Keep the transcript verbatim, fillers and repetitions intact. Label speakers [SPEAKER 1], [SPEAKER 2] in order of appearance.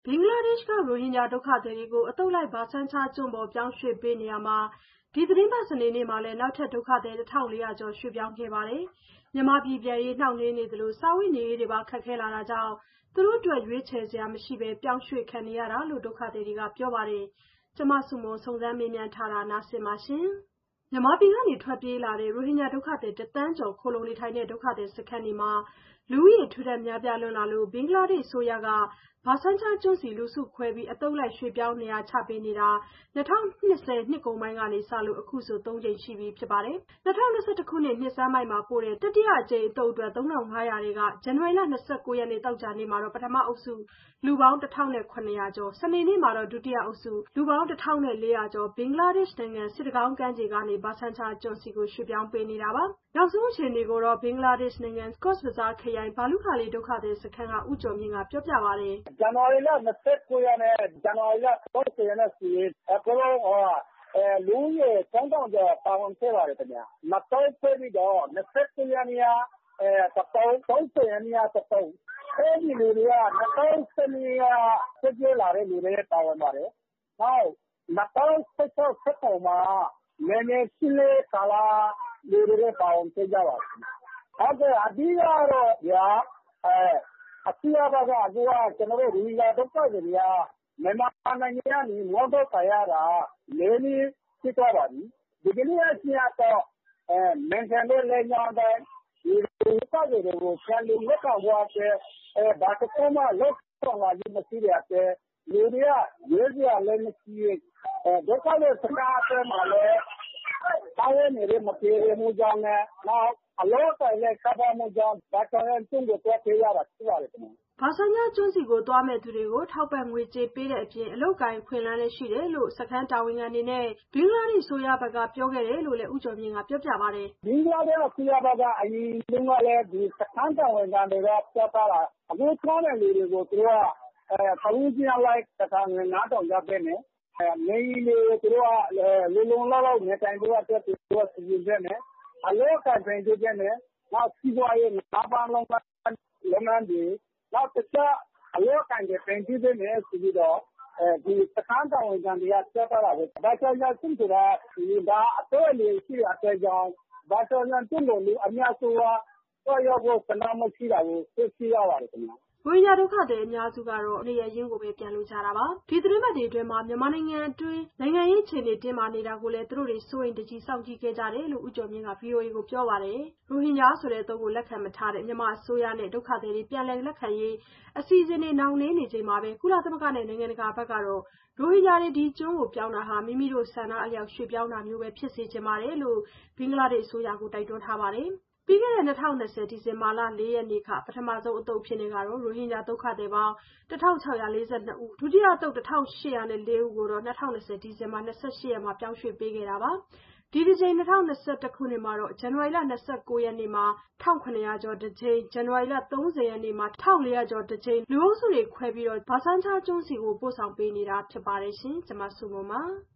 [SPEAKER 1] ဘင်္ဂလားဒေ့ရှ်က ရိုဟင်ဂျာဒုက္ခသည်တွေကို အသုတ်လိုက် ဘာဆန်းချားကျွန်းပေါ် ပြောင်းရွှေ့ပေးနေရာမှာ ဒီသီတင်းပတ် စနေနေ့မှာလည်း နောက်ထပ် ဒုက္ခသည် တစ်ထောင့်လေးရာကျော် ရွှေ့ပြောင်းခဲ့ပါတယ်။ မြန်မာပြည်ပြန်ရေး နှောင့်နှေးနေသလို စားဝတ်နေရေးတွေပါ ခက်ခဲလာတာကြောင့် သူတို့အတွက် ရွေးချယ်စရာမရှိဘဲ ပြောင်းရွှေ့ခံနေရတာလို့ ဒုက္ခသည်တွေက ပြောပါတယ်။ မဆုမွန် စုံစမ်းမေးမြန်းထားပါတယ်။ မြန်မာပြည်က ထွက်ပြေးလာတဲ့ ရိုဟင်ဂျာဒုက္ခသည် တစ်သန်းကျော် ခိုလှုံနေထိုင်တဲ့ ဒုက္ခသည်စခန်းတွေမှာ လူဦးရေ ထူထပ်များပြားလွန်းလာလို့ ဘင်္ဂလားဒေ့ရှ်အစိုးရက ဘာဆန်းချားကျွန်းဆီ လူစုခွဲပြီး အသုတ်လိုက် ရွှေ့ပြောင်းနေရာချပေးနေတာ ၂၀၂၀ နှစ်ကုန်ပိုင်းကစလို့ အခုဆို သုံးကြိမ်ရှိပြီဖြစ်ပါတယ်။ ၂၀၂၁ ခုနှစ် နှစ်ဆန်းပိုင်းမှာပို့တဲ့ တတိယအကြိမ်အသုတ်အတွက် သုံးထောင့်ငါးရာထဲက ဇန်နဝါရီလ ၂၉ ရက် သောကြာနေ့မှာ ပထမအုပ်စု လူပေါင်း တစ်ထောင့်ခုနှစ်ရာကျော်၊ စနေနေ့မှာတော့ ဒုတိယအုပ်စု လူပေါင်း တစ်ထောင့်လေးရာကျော် ဘင်္ဂလားဒေ့ရှ်နိုင်ငံ စစ်တကောင်းကမ်းခြေကနေ ဘာဆန်းချားကျွန်းဆီ ရွှေ့ပြောင်းပေးနေတာပါ။ နောက်ဆုံးအခြေအနေကို ဘင်္ဂလားဒေ့ရှ်နိုင်ငံ Cox's Bazar ခရိုင် ဘာလုခါလီ ဒုက္ခသည်စခန်းက ဦးကျော်မြင့်က ပြောပြပါတယ်
[SPEAKER 2] ။ “ဇန်နဝါရီလ ၂၉ ရက်နဲ့ ဇန်နဝါရီလ ၃၀ ရက်နေ့ဆိုရင် အကုန်လုံး လူဦးရေ သုံးထောင်ကျော် ပါဝင်ခဲ့ပါတယ်ခင်ဗျ။ နှစ်သုတ်ခွဲပြီးတော့ ၂၉ ရက်နေ့က တစ်သုတ်၊ ၃၀ ရက်နေ့က တစ်သုတ်။ အဲဒီလူတွေက ၂၀၁၂ က ထွက်ပြေးလာတဲ့လူတွေပါဝင်ပါတယ်။ နောက် ၂၀၁၆ ၁၇ မှာ နယ်မြေရှင်းလင်းရေးကာလ လူတွေလည်း ပါဝင်ခဲ့ကြပါတယ်။ ဟုတ်ကဲ့ အဓိကတော့ဗျာ အစိုးရဘက်က အခုက ကျနော်တို့ ရိုဟင်ဂျာဒုက္ခသည်တွေက မြန်မာနိုင်ငံကနေ မောင်းထုတ်ခံရတာ လေးနှစ်ရှိသွားပါပြီ။ ဒီကနေ့အထိကတော့ နိုင်ငံတော်လမ်းကြောင်းအတိုင်း ဒီဒုက္ခသည်တွေကို ပြန်လည်လက်ခံဖို့အတွက် ဘာတစ်ခုမှ လုပ်ဆောင်လာခြင်းမရှိတဲ့အတွက် လူတွေက ရွေးစရာလည်းမရှိ။ ဒုက္ခသည်စခန်းအတွင်းမှာလည်း စားဝတ်နေရေး မပြေလည်မှုကြောင့်နဲ့ နောက် အလုပ်အကိုင်လည်း ရှားပါးမှုကြောင့် ဘာဆန်ချာကျွန်းကို သွားခဲ့ရတာဖြစ်ပါတယ်ခင်ဗျ။
[SPEAKER 1] ” ဘာဆန်းချားကျွန်းဆီသွားမယ့်သူတွေကို ထောက်ပံ့ငွေကြေးပေးတဲ့အပြင် အလုပ်အကိုင်အခွင့်အလမ်းလည်းရှိတယ်လို့ စခန်းတာဝန်ခံတွေနဲ့ ဘင်္ဂလားဒေ့ရှ်အစိုးရဘက်က ပြောခဲ့တယ်လို့လည်း ဦးကျော်မြင့်က ပြောပြပါတယ်
[SPEAKER 2] ။ “ဘင်္ဂလားဒေ့ရှ်အစိုးရဘက်က အရင်တုန်းကလည်း ဒီစခန်းတာဝန်ခံတွေက ပြောထားတာ အခုသွားမယ့်လူတွေကို သူတို့က တစ်ဦးချင်းအလိုက် တစ်ခါ ငွေ ငါးထောင်ကျပ်ပေးမယ်။ နေအိမ်တွေကို သူတို့က လုံလုံလောက်လောက်နေထိုင်ဖို့အတွက် သူတို့က စီစဉ်ပေးမယ်။ အလုပ်အကိုင် ဖန်တီးပေးမယ်။ နောက် စီးပွားရေး ငါးဖမ်းလုပ်ငန်းတွေ နောက်တစ်ခြားအလုပ်အကိုင်တွေ ဖန်တီးပေးမယ်ဆိုပြီးတော့ ဒီစခန်းတာဝန်ခံတွေက ပြောထားတာပဲ။ ဘာဆန်ချာကျွန်းဆိုတာ ဒါအသက်အန္တရာယ်ရှိတဲ့အတွက်ကြောင့် ဘာဆန်ချာကျွန်းကို လူအများစုက သွားရောက်ဖို့ ဆန္ဒမရှိတာကို တွေ့ရှိရပါတယ်ခင်ဗျ။
[SPEAKER 1] ” ရိုဟင်ဂျာဒုက္ခသည်အများစုကတော့ နေရပ်ရင်းကိုပဲ ပြန်လိုကြတာပါ။ ဒီသီတင်းပတ်တွေအတွင်း မြန်မာနိုင်ငံတွင်း နိုင်ငံရေးအခြေအနေတင်းမာနေတာကိုလည်း သူတို့တွေ စိုးရိမ်တကြီး စောင့်ကြည့်ခဲ့ကြတယ်လို့ ဦးကျော်မြင့်က ဗွီအိုအေကိုပြောပါတယ်။ ရိုဟင်ဂျာဆိုတဲ့အသုံးကို လက်ခံမထားတဲ့ မြန်မာအစိုးရနဲ့ ဒုက္ခသည်တွေ ပြန်လည်လက်ခံရေး အစီအစဉ်တွေ နှောင့်နှေးနေချိန်မှာပဲ ကုလသမဂ္ဂနဲ့ နိုင်ငံတကာဘက်ကတော့ ရိုဟင်ဂျာတွေ ဒီကျွန်းကိုပြောင်းတာဟာ မိမိတို့ဆန္ဒအလျောက် ရွှေ့ပြောင်းတာမျိုးပဲ ဖြစ်စေချင်တယ်လို့ ဘင်္ဂလားဒေ့ရှ်အစိုးရကို တိုက်တွန်းထားပါတယ်။ ပြီးခဲ့တဲ့ ၂၀၂၀ ဒီဇင်ဘာလ လေးရက်နေ့က ပထမဆုံးအသုတ်အဖြစ် ရိုဟင်ဂျာဒုက္ခသည်ပေါင်း တစ်ထောင့်ခြောက်ရာ လေးဆယ့်နှစ် ဦး၊ ဒုတိယအသုတ် တစ်ထောင့်ရှစ်ရာနဲ့ လေး ဦးကိုတော့ ၂၀၂၀ ဒီဇင်ဘာ ၂၈ ရက်မှာ ပြောင်းရွှေ့ပေးခဲ့တာပါ။ ဒီတကြိမ် ၂၀၂၁ ခုနှစ်မှာတော့ ဇန်နဝါရီလ ၂၉ ရက်နေ့မှာ တစ်ထောင့်ခုနှစ်ရာကျော်တစ်ကြိမ်၊ ဇန်နဝါရီလ ၃၀ ရက်နေ့မှာ တစ်ထောင့်လေးရာကျော်တစ်ကြိမ် လူအုပ်စုတွေခွဲပြီး ဘာဆန်းချားကျွန်းဆီ ပို့ဆောင်ပေးနေတာဖြစ်ပါတယ်။ မဆုမွန်ပါ။